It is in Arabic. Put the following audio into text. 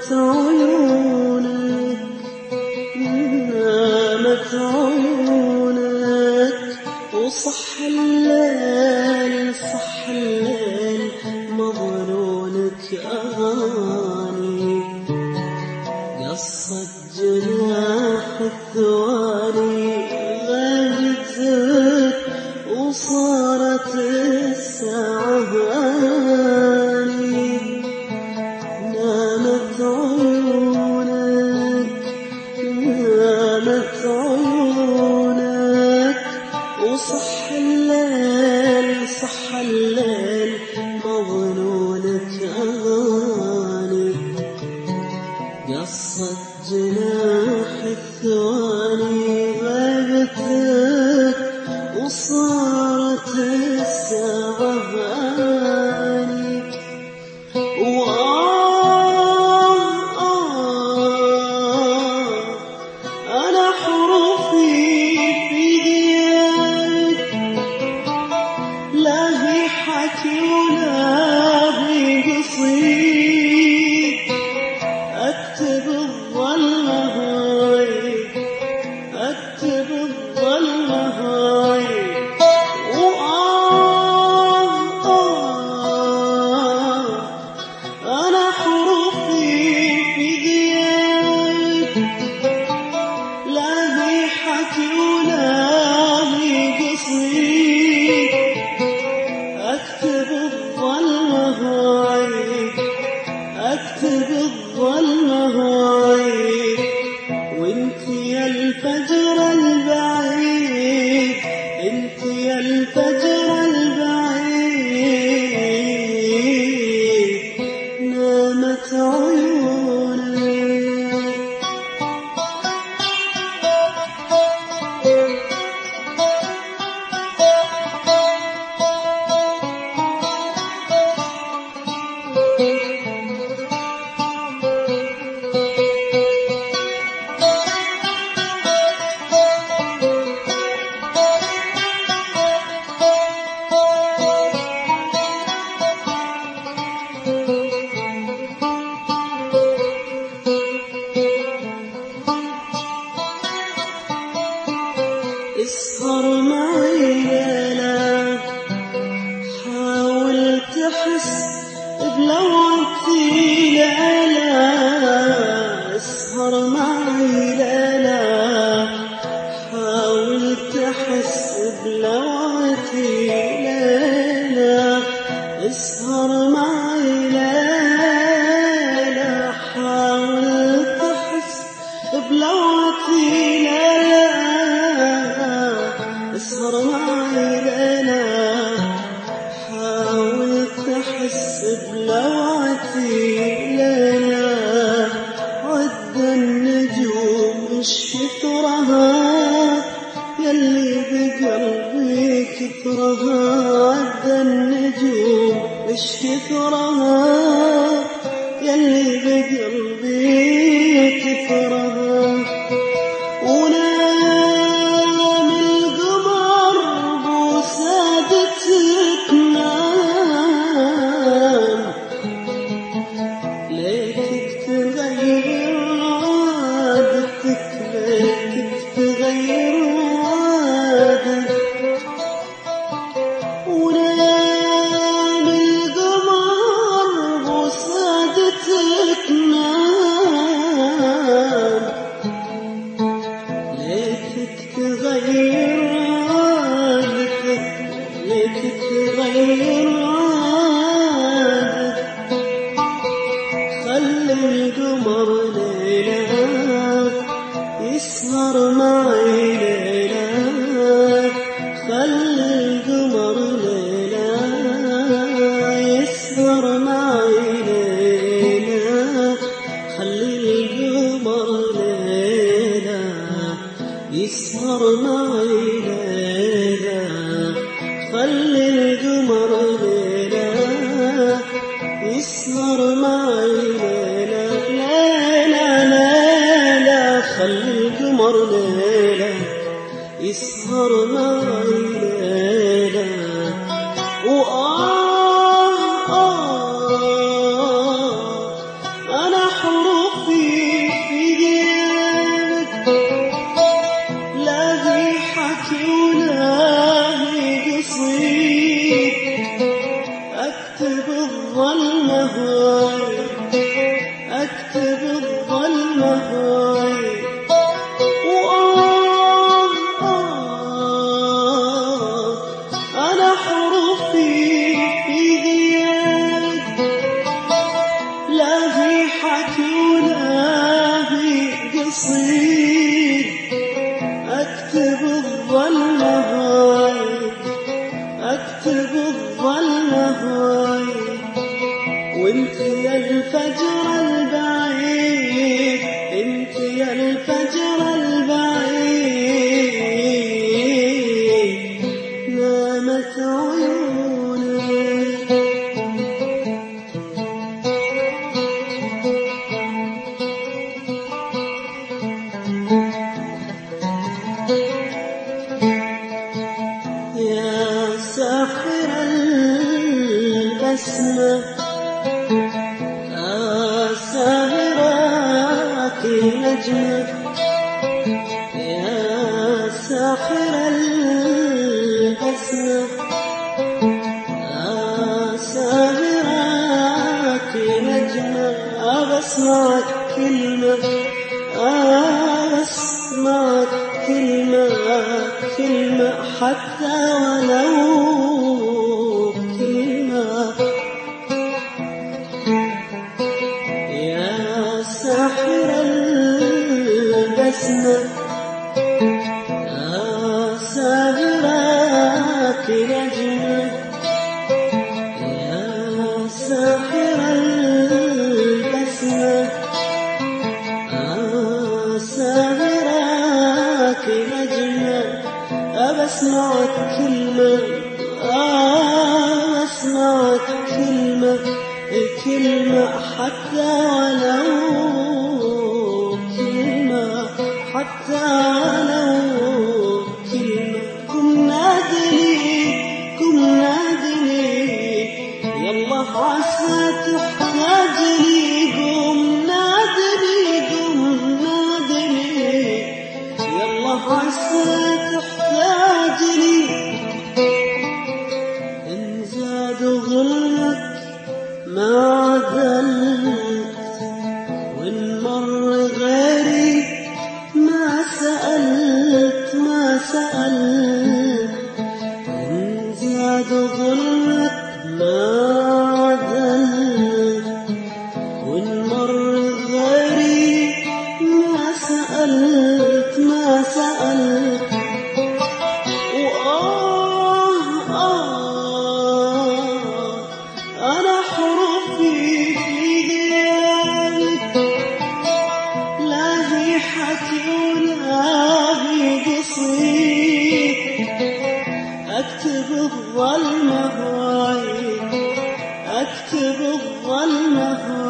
نامت عيونك نامت عيونك وصح الليل صح الليل مظنونك أغاني قصت جناح الثواني غابتك وصارت الساعة هاني نامت عيونك نامت عيونك وصح الليل صح الليل مظنونك أغاني قصت جناح الثواني غابتك وصارت الساعة هاني أنا حروفي في ديك لا هي حكي ولا هي قصيد أكتب الظلمة هاي أكتب الظلمة هاي أنا حروفي في ديك لا هي حكي ولا هي قصيد أكتب الظلمة هاي أكتب الظلمة هاي وانت يا الفجر البعيد انت يا الفجر البعيد نامت عيونك اسهر معي ليلة حاول تحس بلوعتي ليلة اسهر معي ليلة حاول تحس بلوعتي ليلة اسهر معي ليلة حاول تحس بلوعتي ليلة اسهر معي ليلة حاول تحس بلوعتي ليلة عد النجوم اش كثرها يلي بقلبي كثرها عد النجوم اش كثرها يلي بقلبي كثرها ونام القمر بوسادتك نام ليتك تغير عادتك ليتك تغير عادتك ونام القمر بوسادتك نام ليتك تغير عادتك ليتك تغير عادتك خلي القمر ليلة يسهر معي ليلة خلي القمر ليلة يسهر معي ليلة خلي القمر ليلة يسهر معي ليلة خلي القمر ليلة يسهر معي ليلة ليلة ليلة خلي القمر ليلة يسهر معي ليلة أنا حروف ولا هي قصيد أكتب الظلمة هاي أكتب الظلمة هاي أنا حروفي في غياب لا في حكي ولا في قصيد أكتب الظلمة هاي أكتب الظلمة هاي وانت يا الفجر البعيد انت يا الفجر البعيد نامت عيوني يا ساحر البسمة ساهراك نجمة يا ساحر البسمة ساهراك نجمة بسمعك كلمة بسمعك كلمة كلمة حتى ولو كلمة يا ساحر البسمة ساهراك نجمة يا ساحر البسمة ساهراك نجمة بسمعك كلمة بسمعك كلمة كلمة حتى ولو كلمة حتى ولو كلمة قم نادني يلا عسى تحتاجني قم نادني يلا عسى تحتاجني إن زاد ظلمك ما عدلت وإن مر غيري ما سألت إن زاد ظلمك ما عدلت وإن مر غيري ما سألت أنا حروفي في غيابك لا هي حكي ولا هي قصيد أكتب الظلمة هاي أكتب الظلمة هاي